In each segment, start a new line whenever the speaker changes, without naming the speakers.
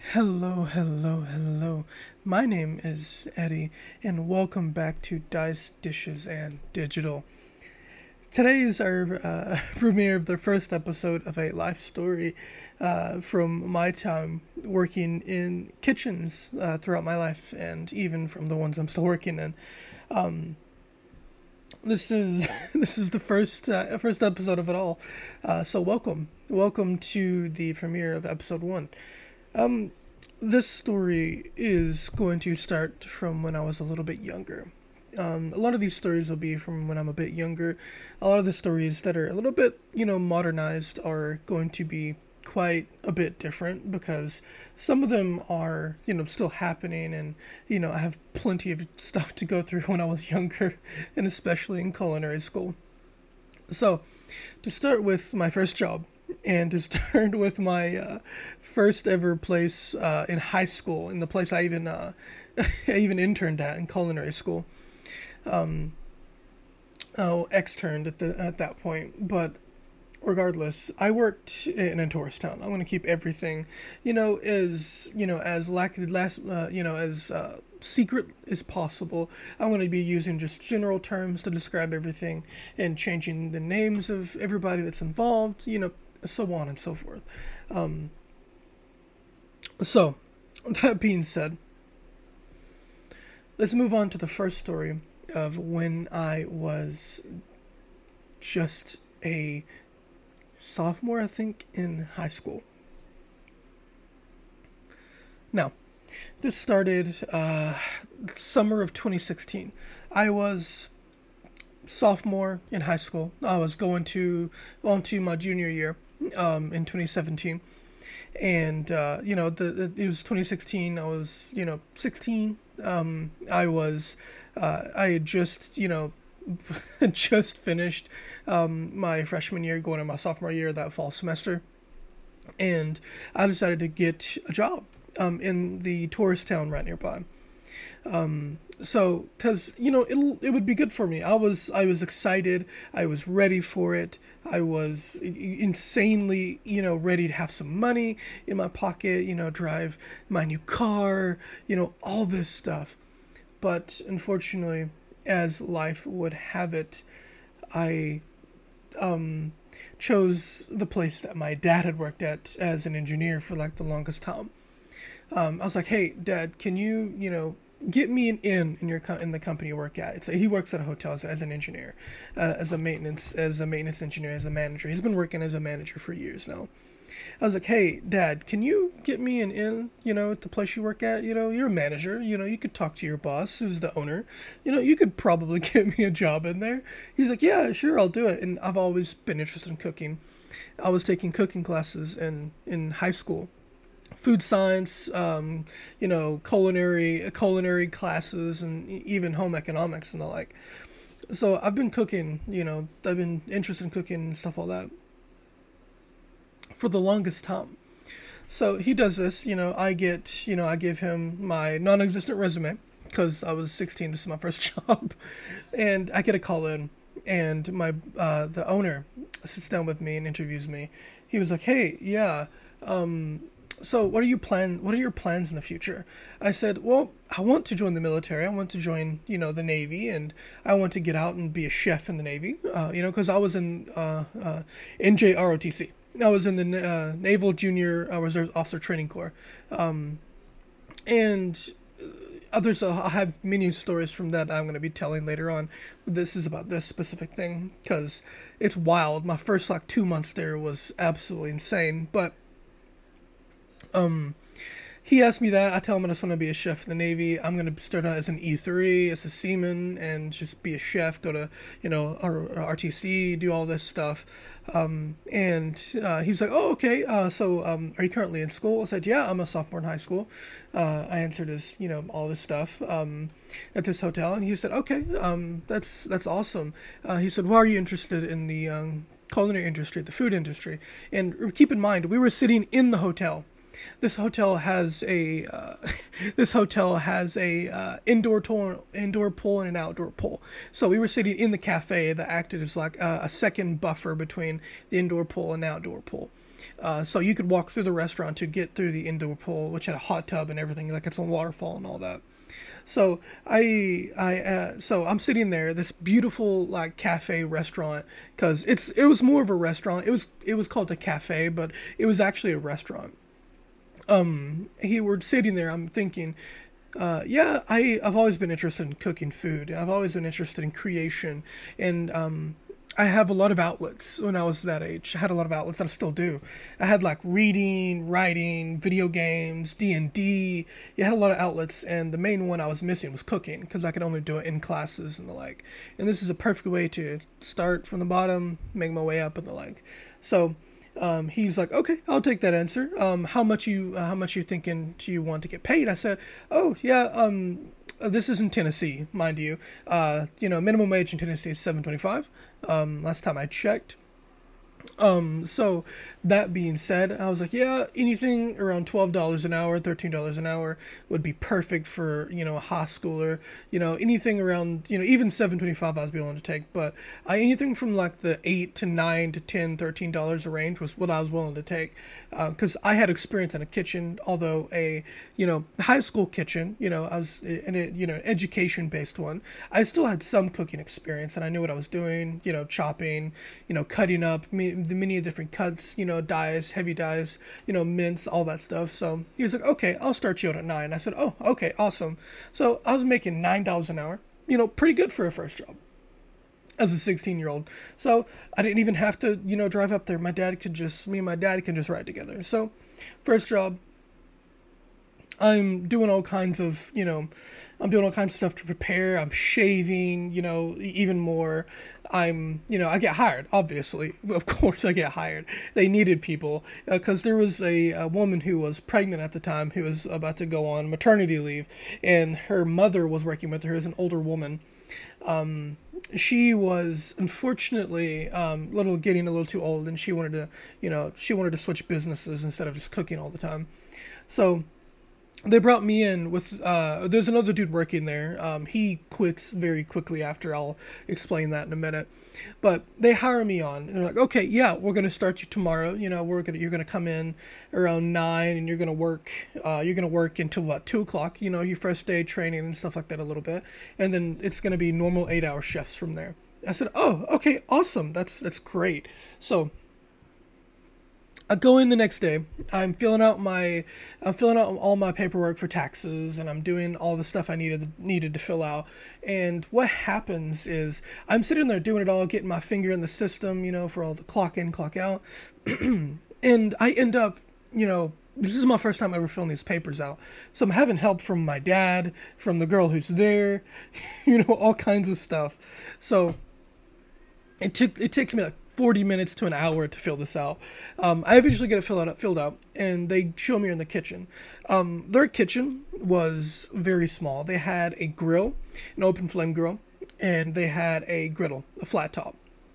Hello, hello, hello. My name is Eddie, and welcome back to Dice, Dishes, and Digital. Today is our premiere of the first episode of a life story from my time working in kitchens throughout my life, and even from the ones I'm still working in. This is this is the first episode of it all. So welcome to the premiere of episode one. This story is going to start from when I was a little bit younger. A lot of these stories will be from when I'm a bit younger. A lot of the stories that are a little bit, modernized are going to be quite a bit different because some of them are, still happening and, I have plenty of stuff to go through when I was younger and especially in culinary school. So, to start with my first job, and to start with my first ever place in high school, in the place I even I even interned at in culinary school. Oh, externed at that point, but regardless, I worked in a tourist town. I'm going to keep everything, as as secret as possible. I'm going to be using just general terms to describe everything and changing the names of everybody that's involved, so on and so forth. So, that being said, let's move on to the first story of when I was just a sophomore, I think, in high school. Now, this started summer of 2016. I was sophomore in high school. I was going to my junior year in 2017, and it was 2016. I was 16. I had just just finished my freshman year, going to my sophomore year that fall semester, and I decided to get a job in the tourist town right nearby. So, because it would be good for me. I was excited. I was ready for it. I was insanely ready to have some money in my pocket. Drive my new car. All this stuff. But unfortunately, as life would have it, I chose the place that my dad had worked at as an engineer for like the longest time. I was like, "Hey, Dad, can you get me an in the company you work at?" He works at a hotel as an engineer, as a maintenance engineer, as a manager. He's been working as a manager for years now. I was like, "Hey, Dad, can you get me an in, at the place you work at? You're a manager. You could talk to your boss, who's the owner. You could probably get me a job in there." He's like, "Yeah, sure, I'll do it." And I've always been interested in cooking. I was taking cooking classes in high school, food science, culinary classes, and even home economics and the like. So I've been cooking. I've been interested in cooking and stuff like that for the longest time. So he does this. I give him my non-existent resume because I was 16. This is my first job, and I get a call in, and the owner sits down with me and interviews me. He was like, "Hey, yeah. So what are your plans in the future?" I said, "Well, I want to join the military. I want to join, the Navy, and I want to get out and be a chef in the Navy. Because I was in NJROTC. I was in the Naval Junior Reserve Officer Training Corps, and others. I have many stories from that I'm going to be telling later on. This is about this specific thing because it's wild. My first 2 months there was absolutely insane, but." He asked me that. I tell him I just want to be a chef in the Navy. I'm going to start out as an E3, as a seaman, and just be a chef, go to, RTC, do all this stuff. And he's like, "Oh, okay. So are you currently in school?" I said, "Yeah, I'm a sophomore in high school." I answered his, all this stuff at this hotel. And he said, "Okay, that's awesome." He said, "Why are you interested in the culinary industry, the food industry?" And keep in mind, we were sitting in the hotel. This hotel has a indoor pool and an outdoor pool. So we were sitting in the cafe that acted as like a second buffer between the indoor pool and the outdoor pool. So you could walk through the restaurant to get through the indoor pool, which had a hot tub and everything, like it's a waterfall and all that. So so I'm sitting there, this beautiful like cafe restaurant, because it was more of a restaurant. It was called a cafe, but it was actually a restaurant. We're sitting there. I'm thinking, yeah, I've always been interested in cooking food, and I've always been interested in creation, and I have a lot of outlets when I was that age. I had a lot of outlets, and I still do. I had like reading, writing, video games, D&D. You had a lot of outlets, and the main one I was missing was cooking, because I could only do it in classes and the like. And this is a perfect way to start from the bottom, make my way up and the like. So he's like, okay, I'll take that answer. How much you thinking do you want to get paid? I said, oh yeah, this is in Tennessee, mind you. Minimum wage in Tennessee is $7.25. Last time I checked. So that being said, I was like, yeah, anything around $12 an hour, $13 an hour would be perfect for, a high schooler. Anything around, even $7.25 I was willing to take, but anything from like the $8 to $9 to $10, $13 a range was what I was willing to take. Because I had experience in a kitchen, although a, high school kitchen, I was in a, education based one. I still had some cooking experience, and I knew what I was doing, chopping, cutting up the many different cuts, dyes, heavy dyes, mince, all that stuff. So he was like, okay, I'll start you out at 9. I said, oh, okay, awesome. So I was making $9 an hour, pretty good for a first job as a 16-year-old. So I didn't even have to, drive up there. Me and my dad could just ride together. So first job, I'm doing all kinds of, stuff to prepare. I'm shaving, even more. I get hired, obviously. Of course I get hired. They needed people because there was a woman who was pregnant at the time who was about to go on maternity leave, and her mother was working with her as an older woman. She was unfortunately getting a little too old, and she wanted to switch businesses instead of just cooking all the time. So they brought me in with, there's another dude working there. He quits very quickly after. I'll explain that in a minute. But they hire me on. And they're like, okay, yeah, we're going to start you tomorrow. You're going to come in around 9, and you're going to work until what, 2 o'clock, your first day training and stuff like that a little bit. And then it's going to be normal 8-hour shifts from there. I said, oh, okay, awesome. That's great. So I go in the next day. I'm filling out all my paperwork for taxes, and I'm doing all the stuff I needed to fill out. And what happens is I'm sitting there doing it all, getting my finger in the system, for all the clock in, clock out. And I end up, this is my first time ever filling these papers out. So I'm having help from my dad, from the girl who's there, all kinds of stuff. So it takes me like 40 minutes to an hour to fill this out. I eventually get it filled out, and they show me in the kitchen. Their kitchen was very small. They had a grill, an open flame grill, and they had a griddle, a flat top.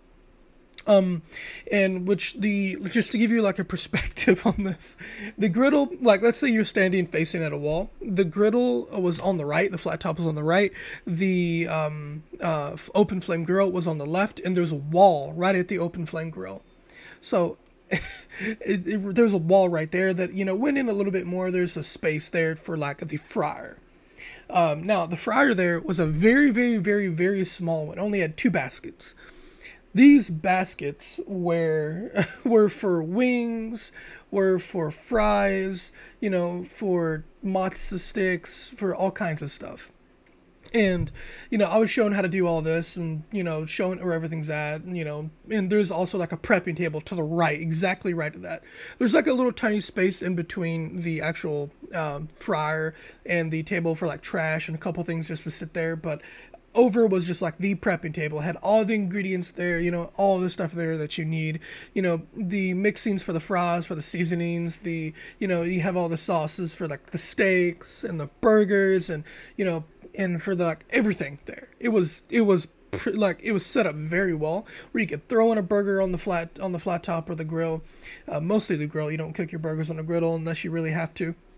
And just to give you like a perspective on this, the griddle, like let's say you're standing facing at a wall, the griddle was on the right, the flat top was on the right, the open flame grill was on the left, and there's a wall right at the open flame grill. So there's a wall right there that, went in a little bit more. There's a space there for like the fryer. Now the fryer there was a very, very, very, very small one. It only had 2 baskets. These baskets were for wings, were for fries, for matzo sticks, for all kinds of stuff. And, I was shown how to do all this, and, showing where everything's at, and there's also like a prepping table to the right, exactly right of that. There's like a little tiny space in between the actual fryer and the table for like trash and a couple things just to sit there, but over was just like the prepping table. It had all the ingredients there, all the stuff there that you need, the mixings for the fries, for the seasonings, you have all the sauces for like the steaks and the burgers and, and for the, like everything there. It was set up very well, where you could throw in a burger on the flat top or the grill. Mostly the grill. You don't cook your burgers on the griddle unless you really have to.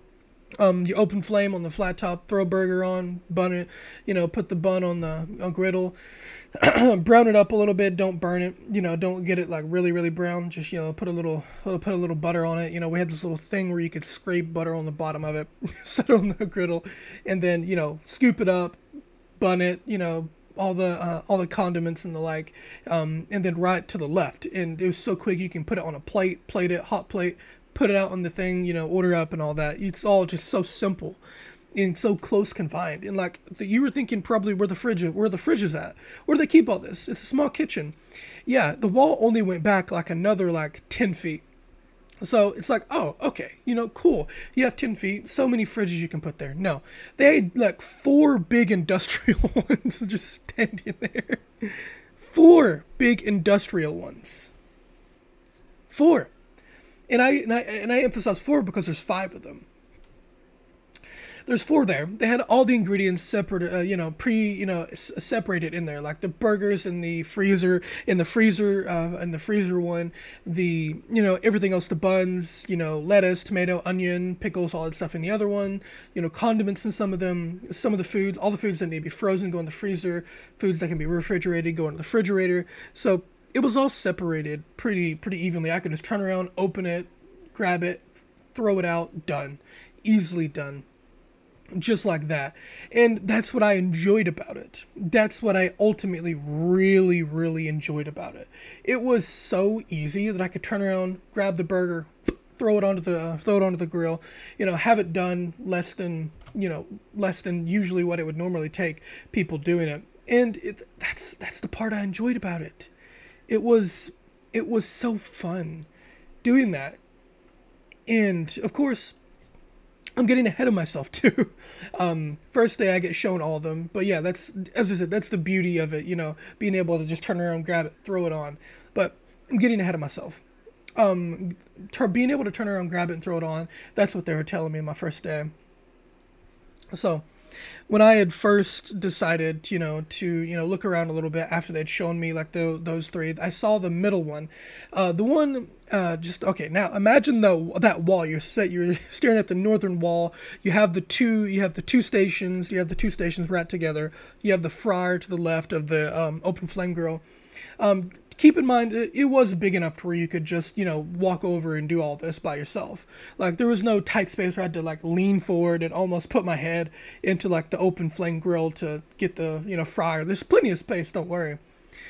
You open flame on the flat top, throw a burger on, bun it, put the bun on the griddle, brown it up a little bit, don't burn it, don't get it like really, really brown, just, put a little butter on it. We had this little thing where you could scrape butter on the bottom of it, set it on the griddle, and then, scoop it up, bun it, all the condiments and the like, and then right to the left. And it was so quick, you can put it on a plate it, hot plate, put it out on the thing, order up and all that. It's all just so simple and so close confined. And like you were thinking probably where the fridge is at. Where do they keep all this? It's a small kitchen. Yeah, the wall only went back like another like 10 feet. So it's like, oh, okay, cool. You have 10 feet, so many fridges you can put there. No, they had like 4 big industrial ones just standing there. 4 big industrial ones. 4. And I emphasize 4 because there's 5 of them. There's 4 there. They had all the ingredients separate, separated in there, like the burgers in the freezer, in the freezer one, the, everything else, the buns, lettuce, tomato, onion, pickles, all that stuff in the other one, condiments in some of them, some of the foods, all the foods that need to be frozen go in the freezer, foods that can be refrigerated go in the refrigerator. So it was all separated pretty evenly. I could just turn around, open it, grab it, throw it out, done. Easily done. Just like that. And that's what I enjoyed about it. That's what I ultimately really, really enjoyed about it. It was so easy that I could turn around, grab the burger, throw it onto the grill, have it done less than usually what it would normally take people doing it. And that's the part I enjoyed about it. It was so fun doing that. And of course, I'm getting ahead of myself too. First day I get shown all of them, but yeah, that's, as I said, that's the beauty of it, being able to just turn around, grab it, throw it on. But I'm getting ahead of myself. Being able to turn around, grab it, and throw it on, that's what they were telling me my first day. So when I had first decided, to look around a little bit after they'd shown me like those 3, I saw the middle one. The one, okay, now imagine that wall. You're staring at the northern wall. You have the two stations right together. You have the fryer to the left of the open flame grill. Keep in mind, it was big enough to where you could just, walk over and do all this by yourself. Like, there was no tight space where I had to, like, lean forward and almost put my head into, like, the open flame grill to get the, fryer. There's plenty of space, don't worry.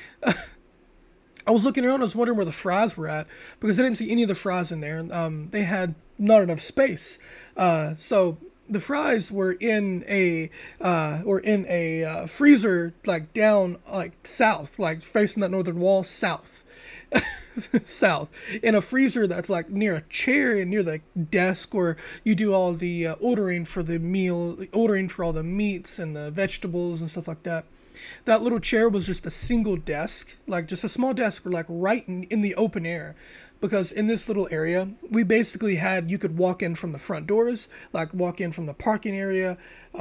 I was looking around, I was wondering where the fries were at, because I didn't see any of the fries in there. They had not enough space. So the fries were in a freezer, like down, like south, like facing that northern wall, south. South, in a freezer that's like near a chair and near the desk where you do all the ordering for the meal, ordering for all the meats and the vegetables and stuff like that. That little chair was just a single desk, like just a small desk, like right in the open air. Because in this little area, we basically you could walk in from the front doors, like walk in from the parking area,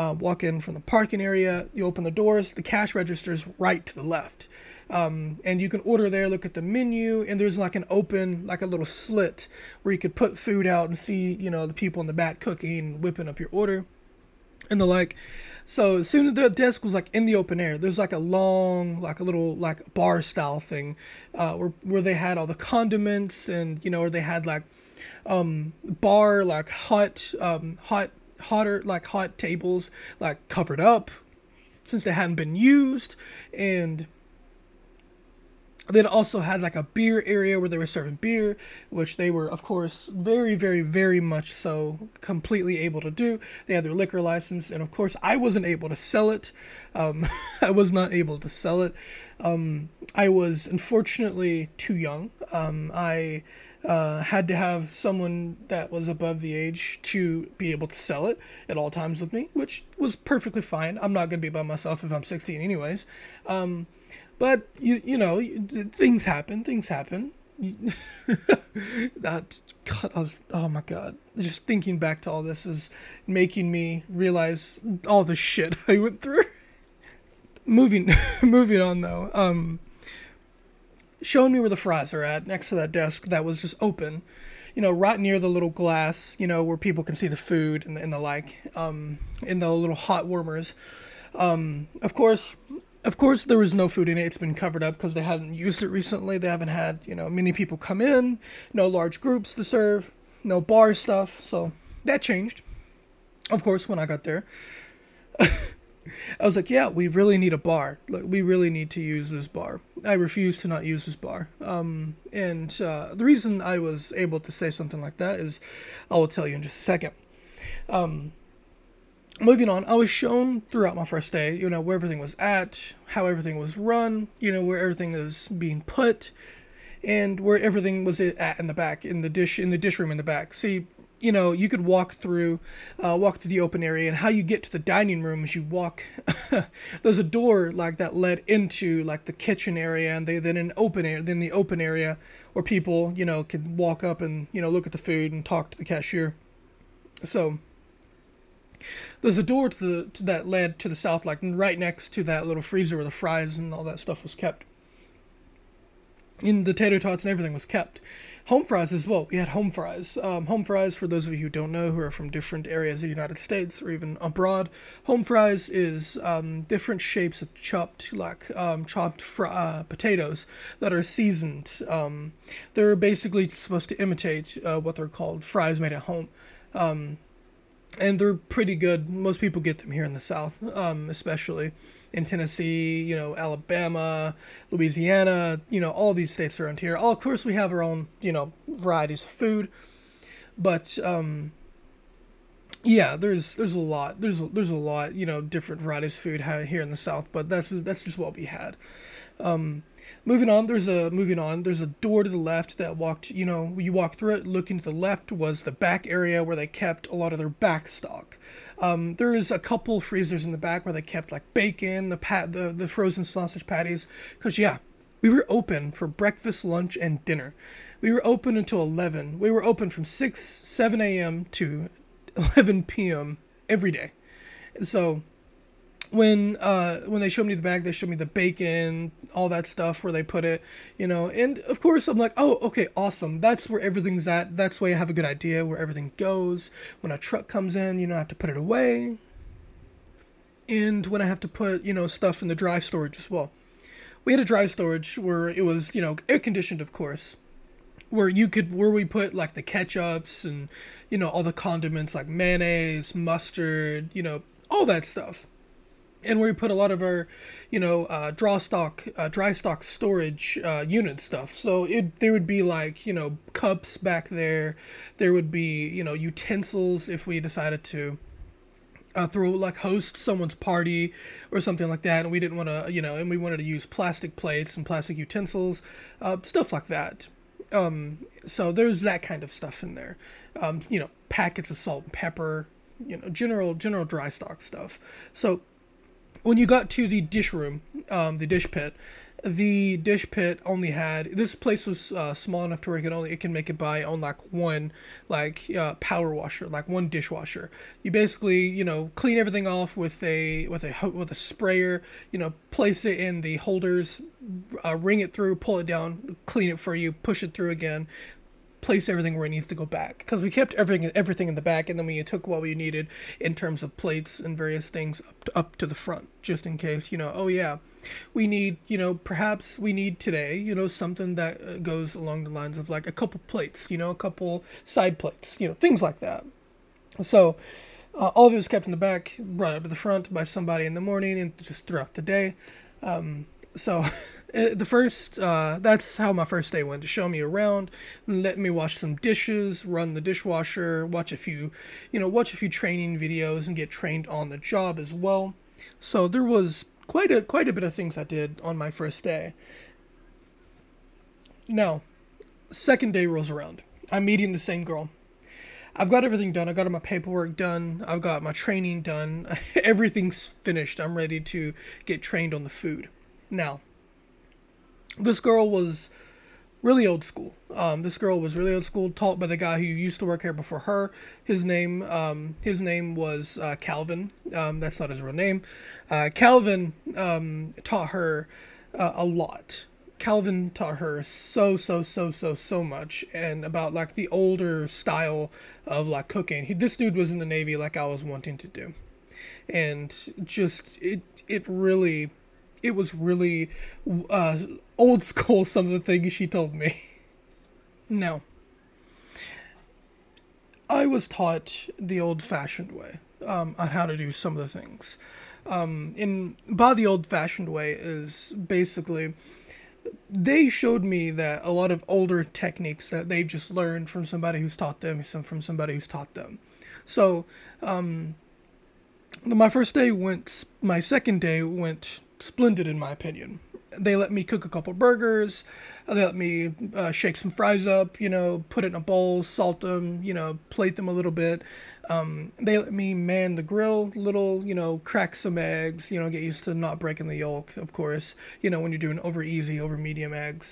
you open the doors, the cash register's right to the left. And you can order there, look at the menu, and there's like an open, like a little slit where you could put food out and see, the people in the back cooking, whipping up your order and the like. So as soon as the desk was like in the open air, there's like a long, like a little like bar style thing, where they had all the condiments and, or they had like, bar, like hotter, like hot tables, like covered up since they hadn't been used. And they also had like a beer area where they were serving beer, which they were, of course, very, very, very much so completely able to do. They had their liquor license, and of course, I wasn't able to sell it. I was not able to sell it. I was unfortunately too young. I had to have someone that was above the age to be able to sell it at all times with me, which was perfectly fine. I'm not going to be by myself if I'm 16 anyways. But, things happen. Oh my God. Just thinking back to all this is making me realize all the shit I went through. Moving on though. Showing me where the fries are at, next to that desk that was just open. right near the little glass, where people can see the food and the like, in the little hot warmers. Of course, there was no food in it. It's been covered up because they haven't used it recently. They haven't had, many people come in, no large groups to serve, no bar stuff. So that changed, of course, when I got there. I was like, yeah, we really need a bar. Like, we really need to use this bar. I refuse to not use this bar. The reason I was able to say something like that is, I will tell you in just a second. Moving on, I was shown throughout my first day, where everything was at, how everything was run, where everything is being put, and where everything was at in the back, in the dish room in the back. See, you could walk through the open area, and how you get to the dining room is you walk. There's a door like that led into like the kitchen area, and then the open area where people could walk up and look at the food and talk to the cashier. So there's a door that led to the south, like right next to that little freezer where the fries and all that stuff was kept. And the tater tots and everything was kept. Home fries as well. We had home fries. Home fries, for those of you who don't know, who are from different areas of the United States or even abroad, home fries is different shapes of chopped potatoes that are seasoned. They're basically supposed to imitate what they're called fries made at home. And they're pretty good. Most people get them here in the South, especially in Tennessee, Alabama, Louisiana, all these states around here. Of course, we have our own, varieties of food, but yeah, there's a lot, there's a lot, different varieties of food here in the South. But that's just what we had. Moving on, there's a door to the left that you walk through it. Looking to the left was the back area where they kept a lot of their back stock. There is a couple freezers in the back where they kept like bacon, the frozen sausage patties. Because yeah, we were open for breakfast, lunch, and dinner. We were open until 11. We were open from 7 a.m. to 11 p.m. every day. So when they showed me the bag, they showed me the bacon, all that stuff, where they put it, and of course I'm like, oh, okay, awesome. That's where everything's at. That's why I have a good idea where everything goes. When a truck comes in, I have to put it away. And when I have to put, stuff in the dry storage as well. We had a dry storage where it was, air conditioned, of course, where we put like the ketchups and, all the condiments like mayonnaise, mustard, all that stuff. And where we put a lot of our, dry stock storage unit stuff. So there would be like, cups back there. There would be, utensils if we decided to host someone's party or something like that. And we didn't want to, and we wanted to use plastic plates and plastic utensils, stuff like that. So there's that kind of stuff in there. Packets of salt and pepper, general dry stock stuff. So when you got to the dish room, the dish pit only had, this place was small enough to where it can make it by on like one power washer, like one dishwasher. You basically clean everything off with a sprayer, place it in the holders, ring it through, pull it down, clean it for you, push it through again. Place everything where it needs to go back, because we kept everything in the back, and then we took what we needed in terms of plates and various things up to the front, just in case, oh yeah, we need, perhaps we need today, something that goes along the lines of like a couple plates, a couple side plates, things like that. So all of it was kept in the back, brought up to the front by somebody in the morning and just throughout the day. So that's how my first day went, to show me around, let me wash some dishes, run the dishwasher, watch a few training videos and get trained on the job as well. So there was quite a bit of things I did on my first day. Now, second day rolls around. I'm meeting the same girl. I've got everything done. I got my paperwork done. I've got my training done. Everything's finished. I'm ready to get trained on the food. Now, this girl was really old school. Taught by the guy who used to work here before her. His name was Calvin. That's not his real name. Calvin taught her a lot. Calvin taught her so much, and about like the older style of like cooking. This dude was in the Navy, like I was wanting to do, and just it was really uh, old school. Some of the things she told me. Now, I was taught the old-fashioned way on how to do some of the things. By the old-fashioned way is basically they showed me that a lot of older techniques that they've just learned from somebody who's taught them, from somebody who's taught them. So, my second day went splendid in my opinion. They let me cook a couple burgers. They let me shake some fries up, put it in a bowl, salt them, plate them a little bit. They let me man the grill a little, crack some eggs, get used to not breaking the yolk, of course, when you're doing over easy, over medium eggs.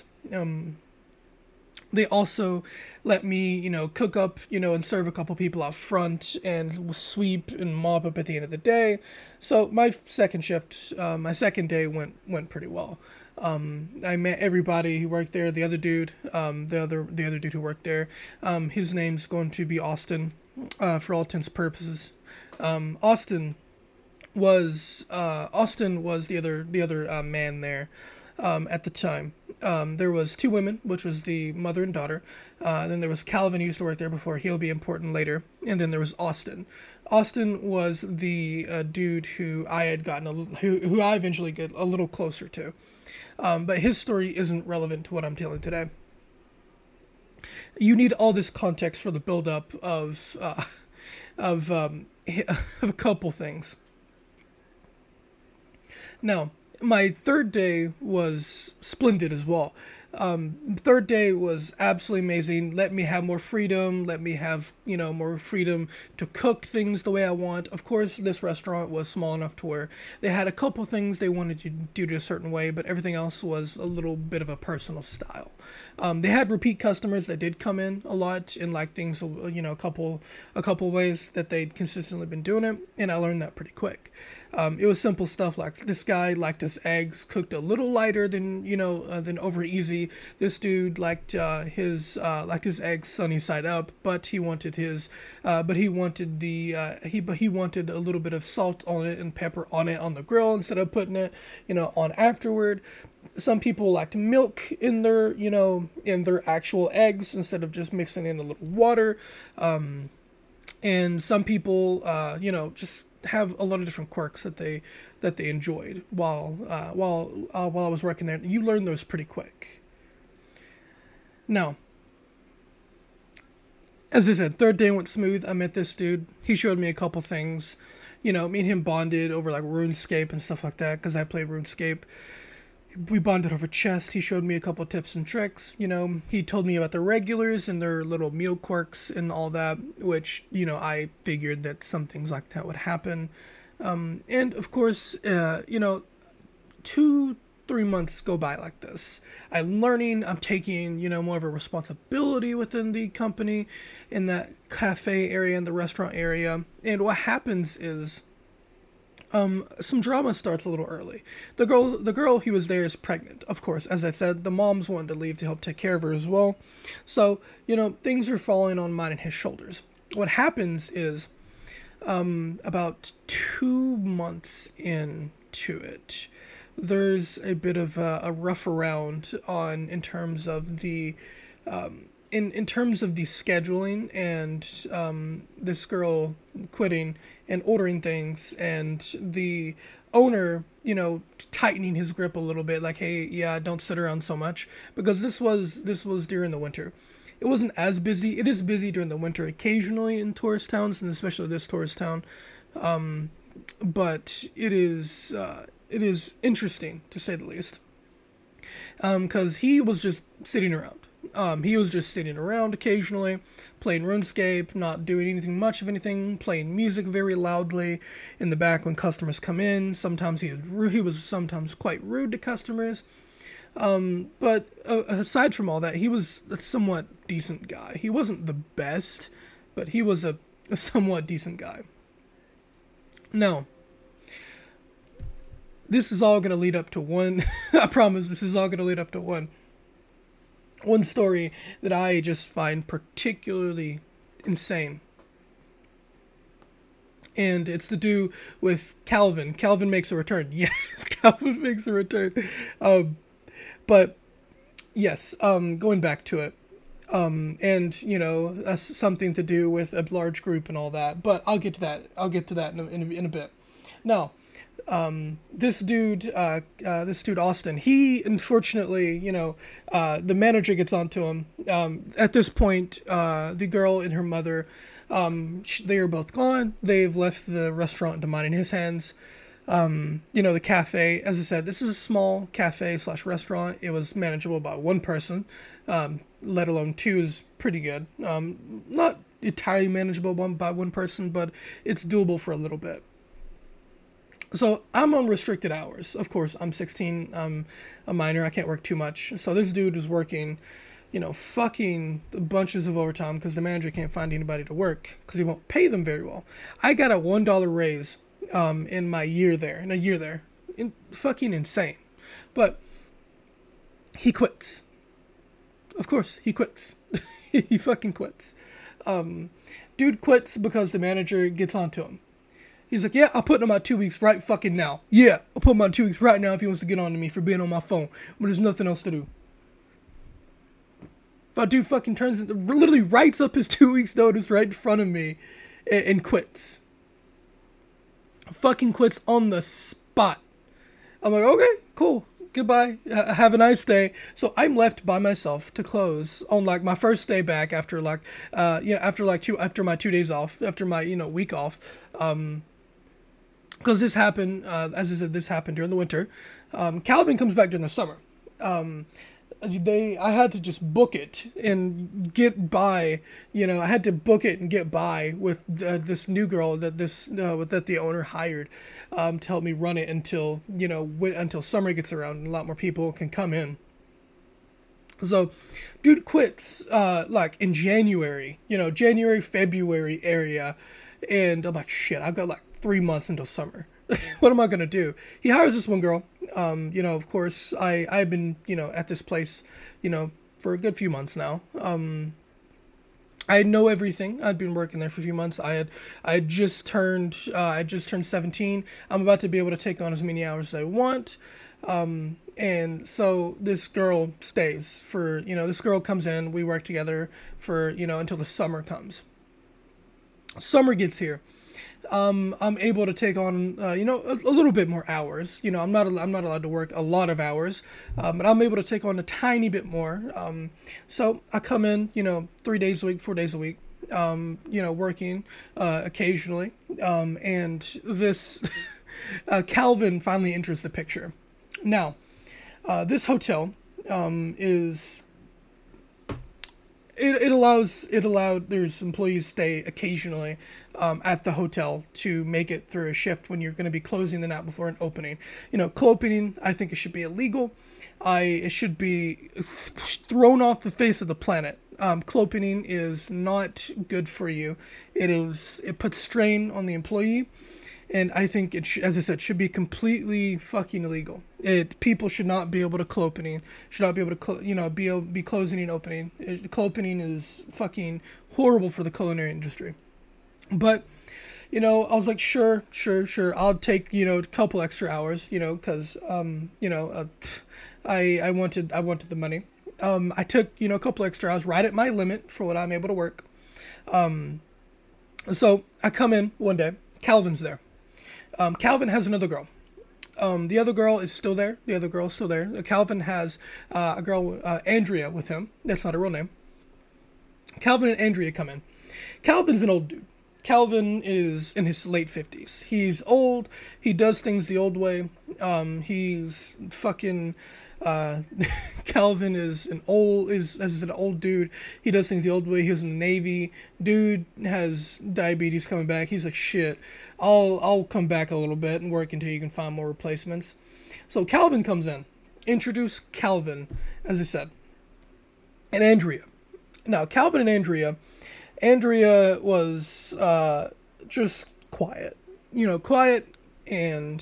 They also let me, cook up, and serve a couple people out front and sweep and mop up at the end of the day. So my second day went pretty well. I met everybody who worked there. The other dude, the other dude who worked there, his name's going to be Austin, for all intents and purposes. Austin was the other man there. At the time. There was two women, which was the mother and daughter. Then there was Calvin, who used to work there before. He'll be important later. And then there was Austin. Austin was the dude who I had who I eventually get a little closer to. But his story isn't relevant to what I'm telling today. You need all this context for the build-up of a couple things. Now, my third day was splendid as well. Third day was absolutely amazing. Let me have more freedom. Let me have, more freedom to cook things the way I want. Of course, this restaurant was small enough to where they had a couple things they wanted to do it a certain way, but everything else was a little bit of a personal style. They had repeat customers that did come in a lot and like things, a couple ways that they'd consistently been doing it, and I learned that pretty quick. It was simple stuff like this guy liked his eggs cooked a little lighter than over easy. This dude liked his eggs sunny side up, but he wanted he wanted a little bit of salt on it and pepper on it on the grill instead of putting it, on afterward. Some people liked milk in their actual eggs instead of just mixing in a little water. And some people, just have a lot of different quirks that they enjoyed while I was working there. You learn those pretty quick. Now, as I said, third day went smooth. I met this dude. He showed me a couple things. Me and him bonded over like RuneScape and stuff like that because I play RuneScape. We bonded over chess. He showed me a couple tips and tricks. He told me about the regulars and their little meal quirks and all that, which, I figured that some things like that would happen. And of course, 2-3 months go by like this. I'm learning, I'm taking, more of a responsibility within the company in that cafe area and the restaurant area. And what happens is, some drama starts a little early. The girl who was there is pregnant, of course. As I said, the mom's wanted to leave to help take care of her as well. So, things are falling on mine and his shoulders. What happens is, about 2 months into it, there's a bit of a rough around in terms of the in terms of the scheduling and this girl quitting and ordering things and the owner, tightening his grip a little bit, like, hey, yeah, don't sit around so much, because this was during the winter. It wasn't as busy. It is busy during the winter occasionally in tourist towns, and especially this tourist town. But it is interesting to say the least. Because he was just sitting around. He was just sitting around occasionally, playing RuneScape, not doing anything much of anything, playing music very loudly in the back when customers come in. Sometimes he was sometimes quite rude to customers. But aside from all that, he was a somewhat decent guy. He wasn't the best, but he was a somewhat decent guy. Now, this is all going to lead up to one. I promise this is all going to lead up to one story that I just find particularly insane. And it's to do with Calvin. Calvin makes a return. Yes, Calvin makes a return. But yes, going back to it. And, you know, something to do with a large group and all that. But I'll get to that. I'll get to that in a bit. Now, this dude Austin, he unfortunately, you know, the manager gets onto him. At this point, the girl and her mother, they are both gone. They've left the restaurant to mine in his hands. You know, the cafe, as I said, this is a small cafe / restaurant. It was manageable by one person, let alone two is pretty good. Not entirely manageable by one person, but it's doable for a little bit. So I'm on restricted hours. Of course, I'm 16. I'm a minor. I can't work too much. So this dude is working, you know, fucking bunches of overtime because the manager can't find anybody to work because he won't pay them very well. I got a $1 raise in my year there. Fucking insane. But he quits. Of course, he quits. He fucking quits. Dude quits because the manager gets onto him. He's like, yeah, I'll put him on 2 weeks right fucking now. Yeah, I'll put him on 2 weeks right now if he wants to get on to me for being on my phone. But there's nothing else to do. If a dude fucking literally writes up his 2 weeks notice right in front of me and quits. Fucking quits on the spot. I'm like, okay, cool. Goodbye. Have a nice day. So I'm left by myself to close on like my first day back after like, after my 2 days off, after my, you know, week off. Because this happened, as I said, this happened during the winter. Calvin comes back during the summer. I had to just book it and get by. You know, I had to book it and get by with this new girl that the owner hired to help me run it until, you know, until summer gets around and a lot more people can come in. So, dude quits like in January, you know, January, February area, and I'm like, shit, I've got like 3 months until summer. What am I gonna do? He hires this one girl. You know, of course, I've been, you know, at this place, you know, for a good few months now. I know everything. I'd been working there for a few months. I just turned 17. I'm about to be able to take on as many hours as I want. And so this girl stays for, you know, this girl comes in, we work together for, you know, until the summer comes. Summer gets here. I'm able to take on, you know, a little bit more hours. You know, I'm not allowed to work a lot of hours, but I'm able to take on a tiny bit more. So I come in, you know, 3 days a week, 4 days a week, you know, working, occasionally. And this, Calvin finally enters the picture. Now, this hotel, is, it allowed there's employees stay occasionally at the hotel to make it through a shift when you're going to be closing the night before an opening. You know, clopening, I think it should be illegal. It should be thrown off the face of the planet. Clopening is not good for you. It puts strain on the employee. And I think as I said, should be completely fucking illegal. People should not be able to clopening, should not be able to, be closing and opening. Clopening is fucking horrible for the culinary industry. But, you know, I was like, sure, I'll take, you know, a couple extra hours, you know, because, you know, I wanted the money. I took, you know, a couple extra hours right at my limit for what I'm able to work. So I come in one day, Calvin's there. Calvin has another girl. The other girl is still there. Calvin has a girl, Andrea, with him. That's not her real name. Calvin and Andrea come in. Calvin's an old dude. Calvin is in his late 50s. He's old. He does things the old way. He's fucking... Calvin is an old dude. He does things the old way. He was in the Navy. Dude has diabetes coming back. He's like, shit, I'll come back a little bit and work until you can find more replacements. So Calvin comes in. Introduce Calvin, as I said, and Andrea. Now, Calvin and Andrea was just quiet. You know, quiet, and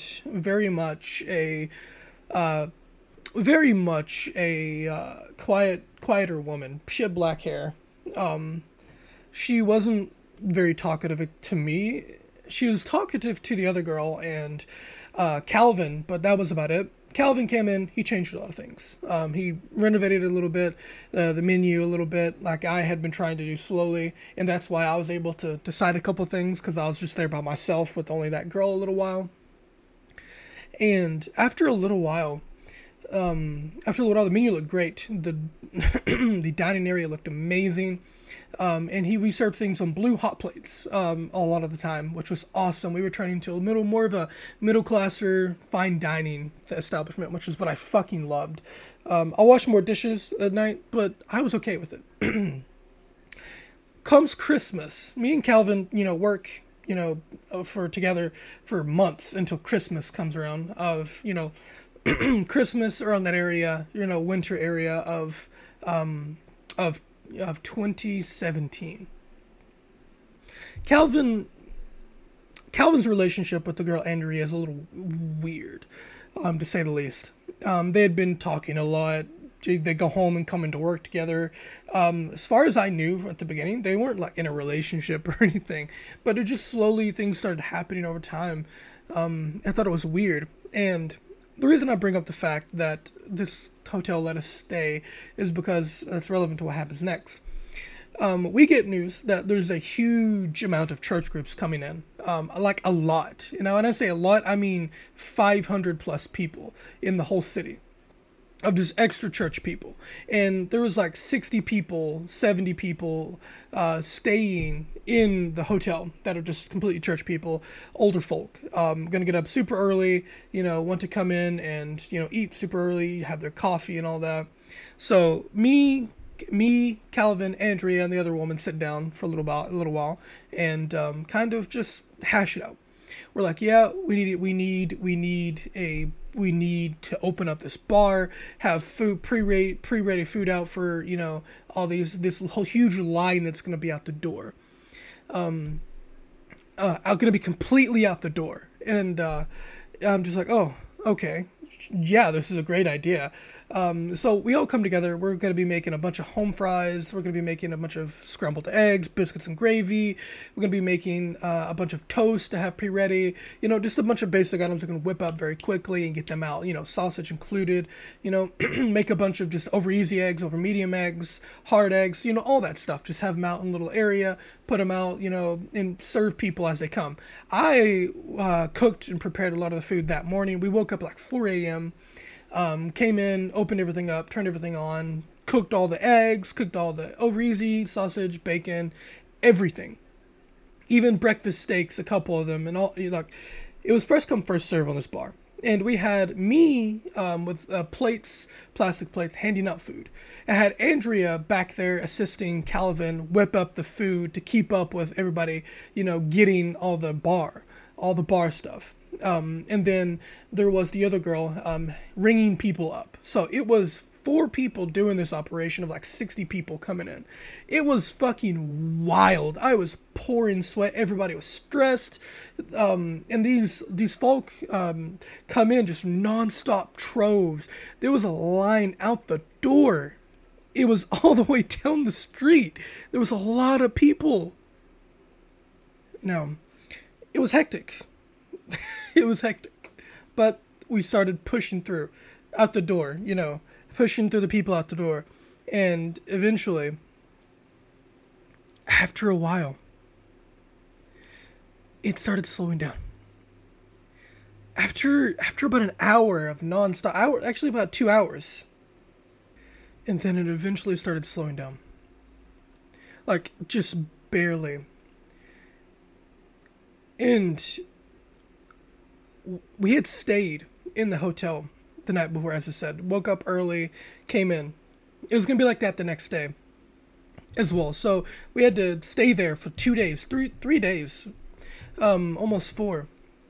quieter woman. She had black hair. She wasn't very talkative to me. She was talkative to the other girl and Calvin, but that was about it. Calvin came in, he changed a lot of things. He renovated a little bit, the menu a little bit, like I had been trying to do slowly, and that's why I was able to decide a couple things, because I was just there by myself with only that girl a little while. And after a little while, the menu looked great. The the dining area looked amazing. And we served things on blue hot plates a lot of the time, which was awesome. We were turning into more of a middle classer fine dining establishment, which is what I fucking loved. I washed more dishes at night, but I was okay with it. Comes Christmas, me and Calvin, work, together for months until Christmas comes around. Christmas around that area, winter area of 2017. Calvin's relationship with the girl Andrea is a little weird, to say the least. They had been talking a lot. They go home and come into work together. As far as I knew at the beginning, they weren't like in a relationship or anything, but it just slowly things started happening over time. I thought it was weird, and the reason I bring up the fact that this hotel let us stay is because it's relevant to what happens next. We get news that there's a huge amount of church groups coming in, like a lot. And I say a lot, I mean 500 plus people in the whole city of just extra church people. And there was like 60 people, 70 people staying in the hotel that are just completely church people, older folk. Gonna get up super early, want to come in and, eat super early, have their coffee and all that. So me, Calvin, Andrea, and the other woman sit down for a little while and kind of just hash it out. We're like, yeah, we need to open up this bar, have food pre-ready food out for, all this whole huge line that's going to be out the door. Going to be completely out the door. And I'm just like, oh, okay. Yeah, this is a great idea. So we all come together. We're going to be making a bunch of home fries. We're going to be making a bunch of scrambled eggs, biscuits and gravy. We're going to be making a bunch of toast to have pre-ready. Just a bunch of basic items we're going to whip up very quickly and get them out. Sausage included. Make a bunch of just over easy eggs, over medium eggs, hard eggs. All that stuff. Just have them out in a little area. Put them out, and serve people as they come. I cooked and prepared a lot of the food that morning. We woke up like 4 a.m., came in, opened everything up, turned everything on, cooked all the eggs, cooked all the over easy, sausage, bacon, everything. Even breakfast steaks, a couple of them, and all. Like, it was first come, first serve on this bar. And we had me with plastic plates, handing out food. I had Andrea back there assisting Calvin whip up the food to keep up with everybody, getting all the bar stuff. And then there was the other girl ringing people up. So it was 4 people doing this operation of like 60 people coming in. It was fucking wild. I was pouring sweat. Everybody was stressed. And these folk come in just nonstop troves. There was a line out the door. It was all the way down the street. There was a lot of people. Now, it was hectic. It was hectic. But we started pushing through out the door, pushing through the people out the door. And eventually, after a while, it started slowing down. After about an hour of nonstop, actually about 2 hours. And then it eventually started slowing down. Like, just barely. And we had stayed in the hotel the night before, as I said. Woke up early, came in. It was going to be like that the next day as well. So we had to stay there for 2 days, three days, almost 4.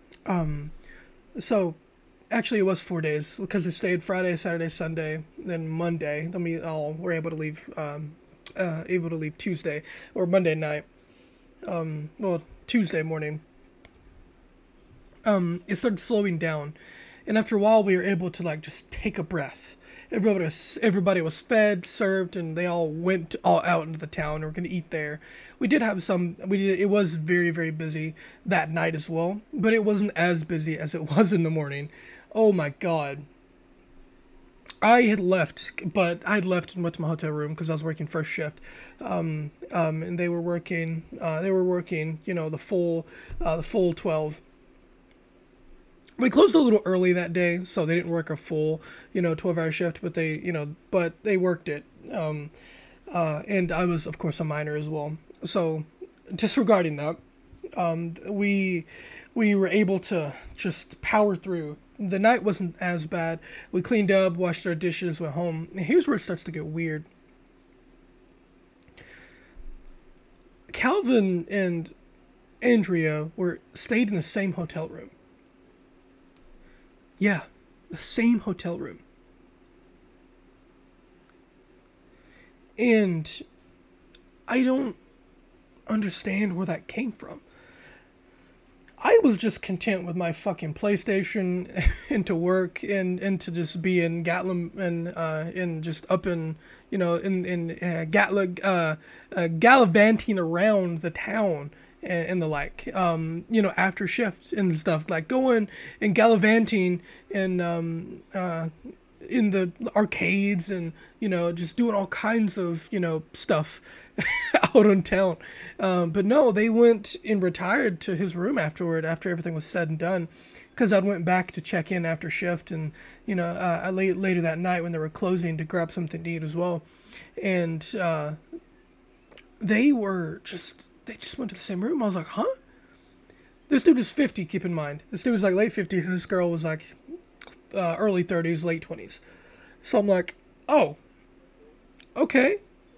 So actually it was 4 days because we stayed Friday, Saturday, Sunday, then Monday. Then we all were able to leave Tuesday or Monday night. Tuesday morning. it started slowing down, and after a while, we were able to like just take a breath. Everybody was fed, served, and they all went all out into the town. And we're gonna eat there. We did have some. We did. It was very very busy that night as well, but it wasn't as busy as it was in the morning. Oh my god. I had left, but I had left and went to my hotel room because I was working first shift, and they were working. The full 12. We closed a little early that day, so they didn't work a full, 12-hour shift, but they worked it. And I was, of course, a minor as well. So, disregarding that, we were able to just power through. The night wasn't as bad. We cleaned up, washed our dishes, went home. And here's where it starts to get weird. Calvin and Andrea stayed in the same hotel room. Yeah, the same hotel room. And I don't understand where that came from. I was just content with my fucking PlayStation and to work and to just be in Gatlin and just up in gallivanting around the town and the like, after shifts and stuff, like going and gallivanting and in the arcades and just doing all kinds of stuff out in town. But no, they went and retired to his room after everything was said and done, because I went back to check in after shift and later that night when they were closing to grab something to eat as well. And they just went to the same room. I was like, huh? This dude is 50, keep in mind. This dude was like late 50s, and this girl was like early 30s, late 20s. So I'm like, oh, okay.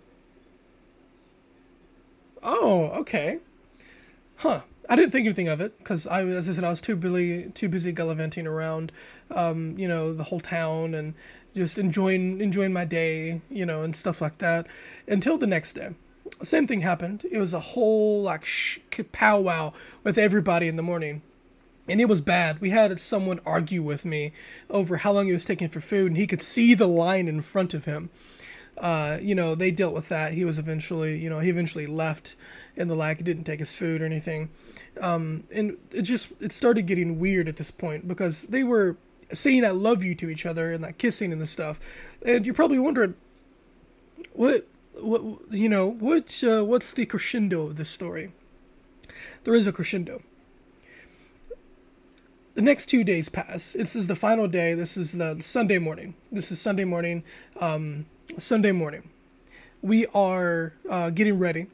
Oh, okay. Huh. I didn't think anything of it, because as I said, I was too busy gallivanting around, the whole town and just enjoying my day, and stuff like that, until the next day. Same thing happened. It was a whole powwow with everybody in the morning. And it was bad. We had someone argue with me over how long it was taking for food, and he could see the line in front of him. They dealt with that. He eventually left, and the like, didn't take his food or anything. And it started getting weird at this point, because they were saying "I love you" to each other and like kissing and the stuff. And you're probably wondering, what's the crescendo of this story? There is a crescendo. The next 2 days pass. This is the final day. This is the Sunday morning. Sunday morning. We are getting ready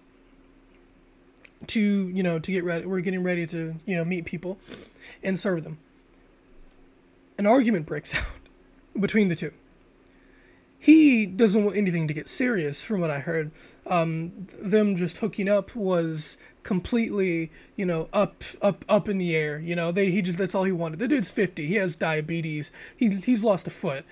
to get ready. We're getting ready to, meet people and serve them. An argument breaks out between the two. He doesn't want anything to get serious, from what I heard. Them just hooking up was completely, up in the air. That's all he wanted. The dude's 50. He has diabetes. He's lost a foot.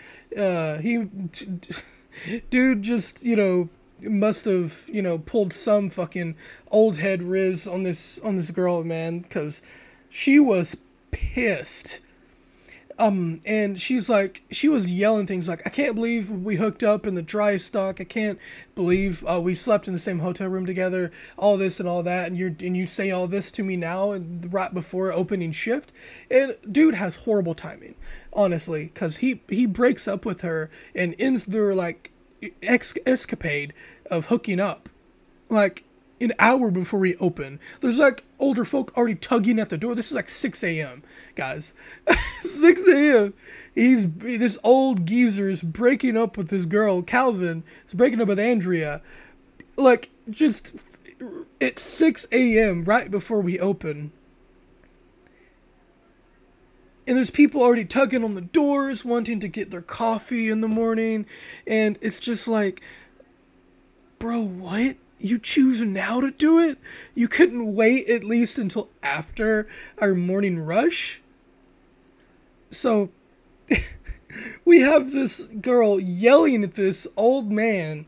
Dude just, must have, pulled some fucking old head riz on this girl, man, because she was pissed. And she was yelling things like, "I can't believe we hooked up in the dry stock. I can't believe we slept in the same hotel room together. All this and all that, and you say all this to me now, and right before opening shift." And dude has horrible timing, honestly, because he breaks up with her and ends their escapade of hooking up, an hour before we open. There's older folk already tugging at the door. This is 6 a.m., guys. 6 a.m. This old geezer is breaking up with this girl, Calvin. He's breaking up with Andrea. Just at 6 a.m., right before we open. And there's people already tugging on the doors, wanting to get their coffee in the morning. And it's just bro, what? You choose now to do it? You couldn't wait at least until after our morning rush? So, we have this girl yelling at this old man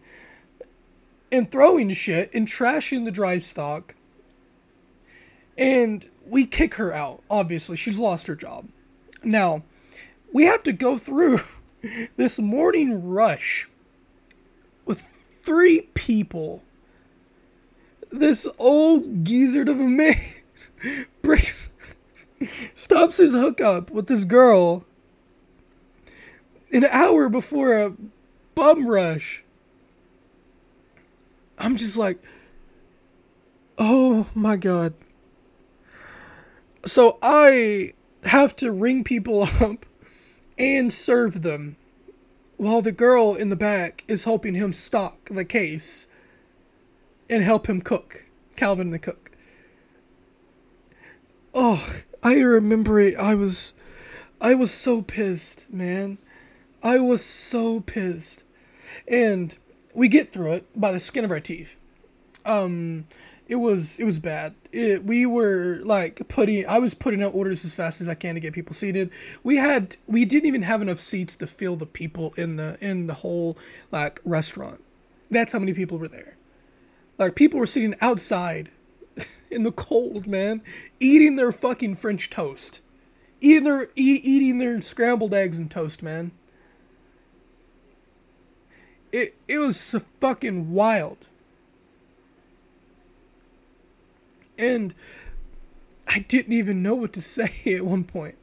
and throwing shit and trashing the dry stock. And we kick her out. Obviously, she's lost her job. Now, we have to go through this morning rush with 3 people. This old geezer of a man stops his hookup with this girl an hour before a bum rush. I'm just like, oh my god. So I have to ring people up and serve them while the girl in the back is helping him stock the case and help him cook. Calvin the cook. Oh, I remember it. I was so pissed, man. I was so pissed. And we get through it by the skin of our teeth. It was bad. We were like I was putting out orders as fast as I can to get people seated. We didn't even have enough seats to fill the people in the whole like restaurant. That's how many people were there. Like, people were sitting outside in the cold, man, eating their fucking French toast. Eating their scrambled eggs and toast, man. It was so fucking wild. And I didn't even know what to say at one point.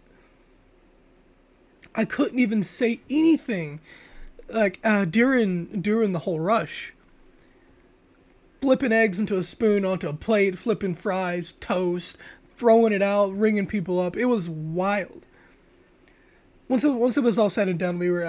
I couldn't even say anything like during the whole rush. Flipping eggs into a spoon onto a plate, flipping fries, toast, throwing it out, ringing people up. It was wild. Once it was all said and done, we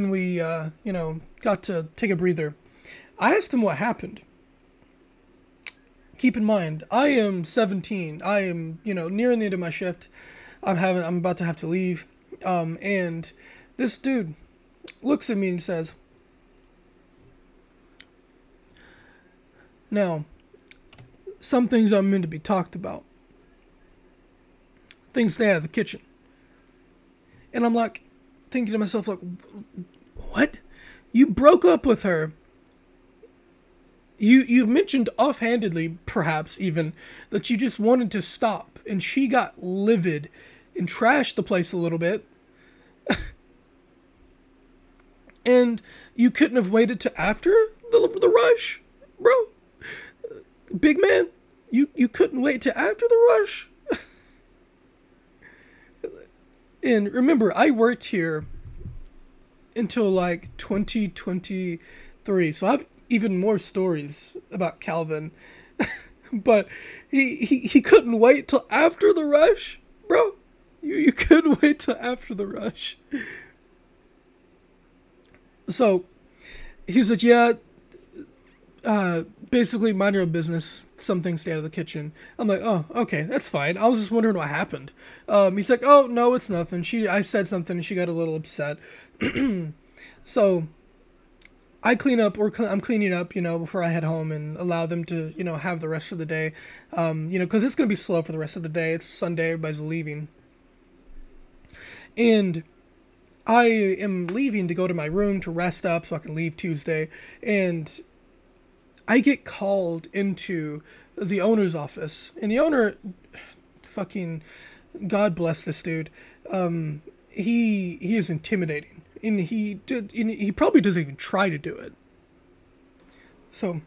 got to take a breather. I asked him what happened. Keep in mind, I am 17. I am, nearing the end of my shift. I'm about to have to leave. And this dude looks at me and says, "Now, some things are meant to be talked about. Things stay out of the kitchen." And I'm like, thinking to myself, like, what? You broke up with her. You mentioned offhandedly, perhaps even, that you just wanted to stop. And she got livid and trashed the place a little bit. And you couldn't have waited to after the rush? Bro, big man, you couldn't wait to after the rush? And remember, I worked here until like 2023, so I have even more stories about Calvin. But he couldn't wait till after the rush, bro. You couldn't wait till after the rush. So he was like, yeah, basically mind your own business. Some things stay out of the kitchen. I'm like, oh, okay, that's fine. I was just wondering what happened. He's like, oh, no, it's nothing. I said something and she got a little upset. So I'm cleaning up, before I head home and allow them to, have the rest of the day. Because it's going to be slow for the rest of the day. It's Sunday. Everybody's leaving. And I am leaving to go to my room to rest up so I can leave Tuesday. And I get called into the owner's office. And the owner, fucking, God bless this dude. He is intimidating. And he probably doesn't even try to do it. So,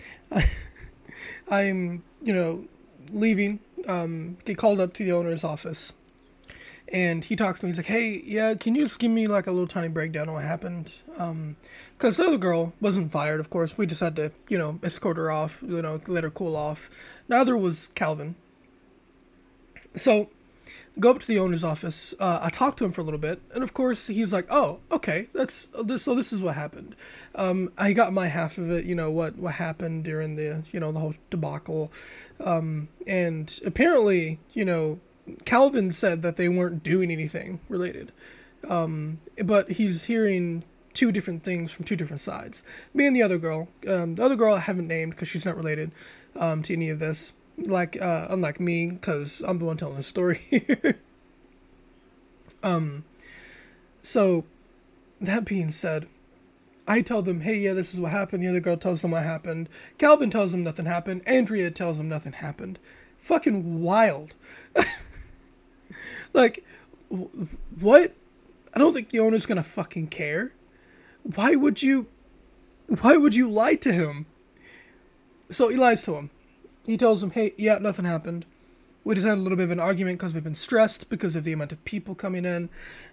I'm, leaving, get called up to the owner's office. And he talks to me. He's like, hey, yeah, can you just give me like a little tiny breakdown on what happened? Because the other girl wasn't fired, of course. We just had to, escort her off, let her cool off. Neither was Calvin. So, go up to the owner's office. I talked to him for a little bit. And of course, he's like, oh, okay, so this is what happened. I got my half of it, what happened during the, the whole debacle. And apparently, Calvin said that they weren't doing anything related. But he's hearing two different things from two different sides. Me and the other girl. The other girl I haven't named because she's not related to any of this. Unlike me, because I'm the one telling the story here. So, that being said, I tell them, hey, yeah, this is what happened. The other girl tells them what happened. Calvin tells them nothing happened. Andrea tells them nothing happened. Fucking wild. Like, what? I don't think the owner's gonna fucking care. Why would you lie to him? So he lies to him. He tells him, hey, yeah, nothing happened. We just had a little bit of an argument because we've been stressed because of the amount of people coming in.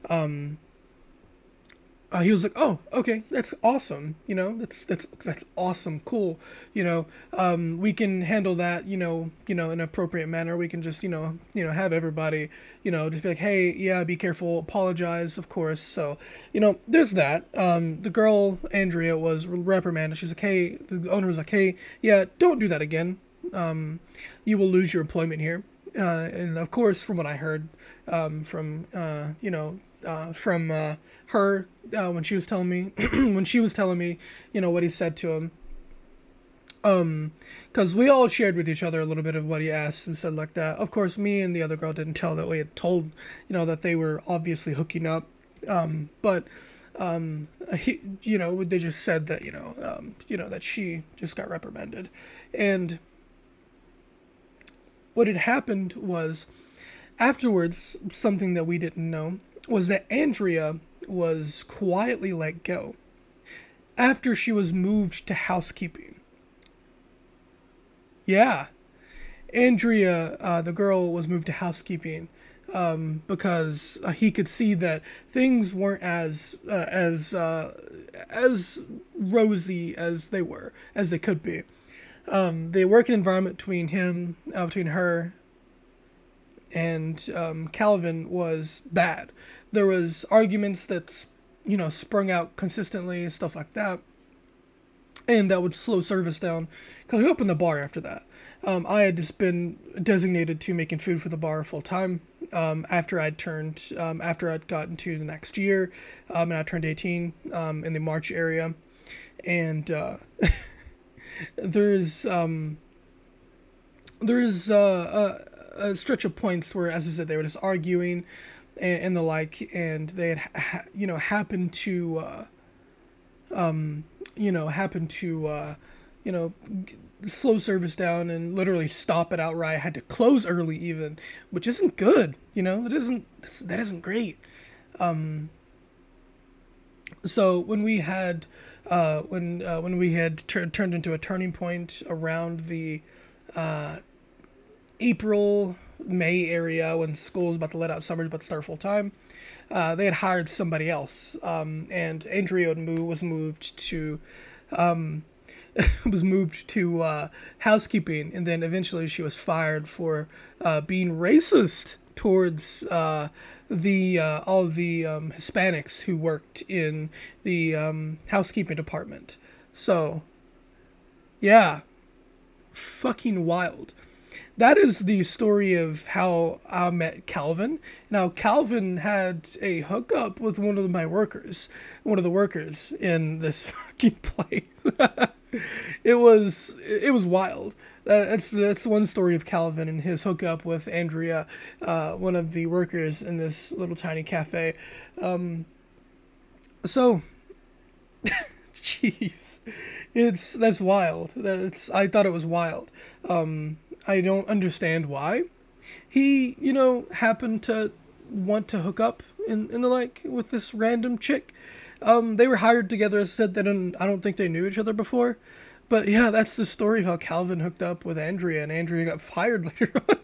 He was like, oh, okay, that's awesome. You know, that's awesome, cool. You know, we can handle that. You know, in an appropriate manner. We can just, have everybody, just be like, hey, yeah, be careful, apologize, of course. So, there's that. The girl Andrea was reprimanded. She's like, hey, the owner was like, hey, yeah, don't do that again. You will lose your employment here. And of course, from what I heard, from her, when she was telling me, what he said to him, because we all shared with each other a little bit of what he asked and said like that. Of course, me and the other girl didn't tell that we had told, that they were obviously hooking up, but they just said that, that she just got reprimanded. And what had happened was, afterwards, something that we didn't know was that Andrea was quietly let go after she was moved to housekeeping. Yeah. Andrea, the girl, was moved to housekeeping because he could see that things weren't as rosy as they could be. The working environment between her and Calvin was bad. There was arguments that, sprung out consistently, stuff like that. And that would slow service down. Because we opened the bar after that. I had just been designated to making food for the bar full time. After I'd gotten to the next year. And I turned 18 in the March area. And there's a stretch of points where, as I said, they were just arguing and the like, and they had happened to slow service down and literally stop it outright. I had to close early even, which isn't good. That isn't great. So when we had turned into a turning point around the April-May area, when school was about to let out, summer's about to start full time, they had hired somebody else, and Andrea was moved to housekeeping, and then eventually she was fired for being racist towards all of the Hispanics who worked in the housekeeping department. So, yeah, fucking wild. That is the story of how I met Calvin. Now, Calvin had a hookup with one of the workers in this fucking place. It was wild. That's one story of Calvin and his hookup with Andrea, one of the workers in this little tiny cafe. So, jeez, that's wild. I thought it was wild. I don't understand why he, happened to want to hook up in the like with this random chick. They were hired together. As I said, I don't think they knew each other before. But yeah, that's the story of how Calvin hooked up with Andrea, and Andrea got fired later on.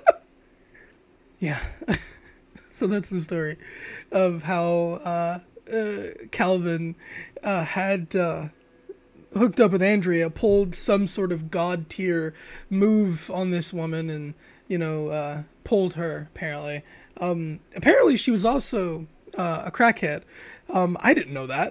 Yeah. So that's the story of how Calvin had hooked up with Andrea, pulled some sort of god tier move on this woman, and pulled her. Apparently she was also a crackhead. I didn't know that.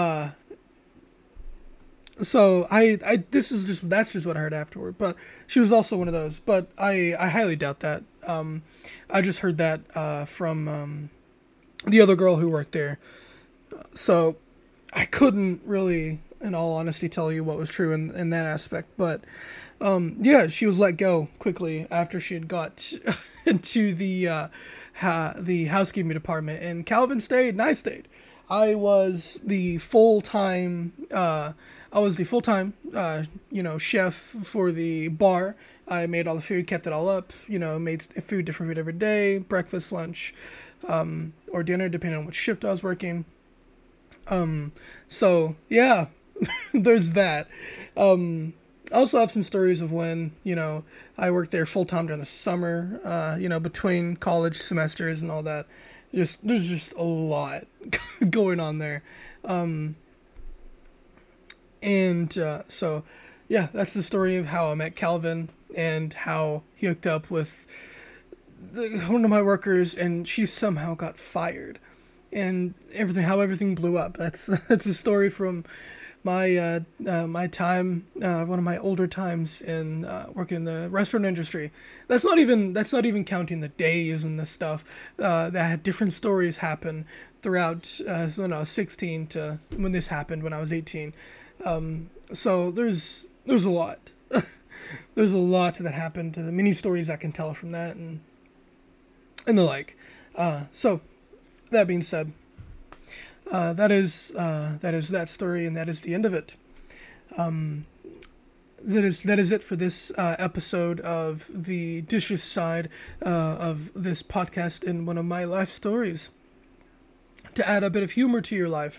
So that's just what I heard afterward. But she was also one of those. But I highly doubt that. I just heard that from the other girl who worked there. So I couldn't really, in all honesty, tell you what was true in that aspect. But yeah, she was let go quickly after she had got into the housekeeping department, and Calvin stayed, and I stayed. I was the full-time chef for the bar I made all the food, kept it all up, made different food every day, breakfast, lunch, or dinner, depending on what shift I was working. So yeah, there's that. I also have some stories of when, I worked there full time during the summer, between college semesters and all that. There's just a lot going on there. So yeah, that's the story of how I met Calvin and how he hooked up with one of my workers, and she somehow got fired, and how everything blew up. That's a story from my my time, one of my older times in working in the restaurant industry. That's not even counting the days and the stuff that had different stories happen throughout. 16 to when this happened when I was 18. So there's a lot. There's a lot that happened. The many stories I can tell from that and the like. So that being said, that is that story, and that is the end of it. That is it for this episode of the dishes side of this podcast in one of my life stories, to add a bit of humor to your life.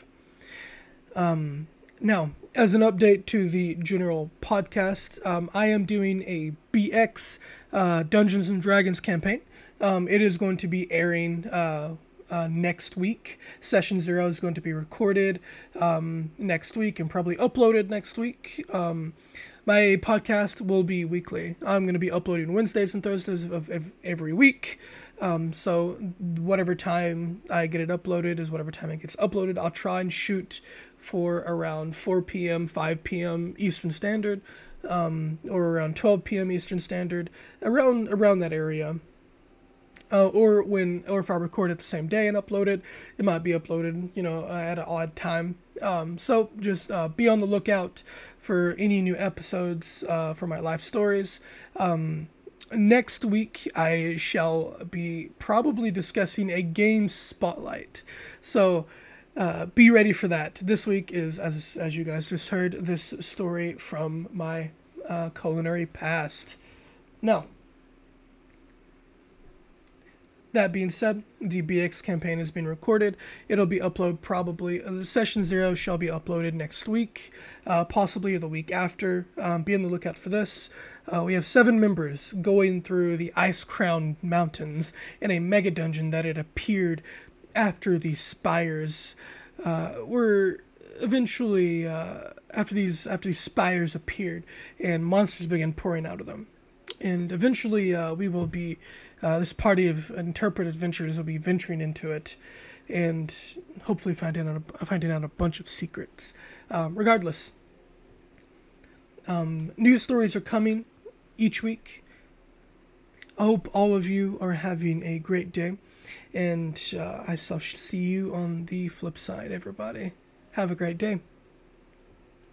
Now, as an update to the general podcast, I am doing a BX Dungeons and Dragons campaign. It is going to be airing next week. Session 0 is going to be recorded next week and probably uploaded next week. My podcast will be weekly. I'm going to be uploading Wednesdays and Thursdays of every week. So whatever time I get it uploaded is whatever time it gets uploaded. I'll try and shoot for around 4 p.m., 5 p.m. Eastern Standard, or around 12 p.m. Eastern Standard, around that area. Or if I record it the same day and upload it, it might be uploaded, at an odd time. So just be on the lookout for any new episodes for my life stories. Next week, I shall be probably discussing a game spotlight. So be ready for that. This week is, as you guys just heard, this story from my culinary past. Now, that being said, the BX campaign has been recorded. It'll be uploaded probably, Session 0 shall be uploaded next week, possibly the week after. Be on the lookout for this. We have 7 members going through the Ice-Crowned Mountains in a mega dungeon that had appeared after the spires were eventually, after these spires appeared and monsters began pouring out of them. And eventually we will be, this party of interpretive adventurers will be venturing into it and hopefully finding out a bunch of secrets. Regardless, news stories are coming each week. I hope all of you are having a great day, and I shall see you on the flip side, everybody. Have a great day.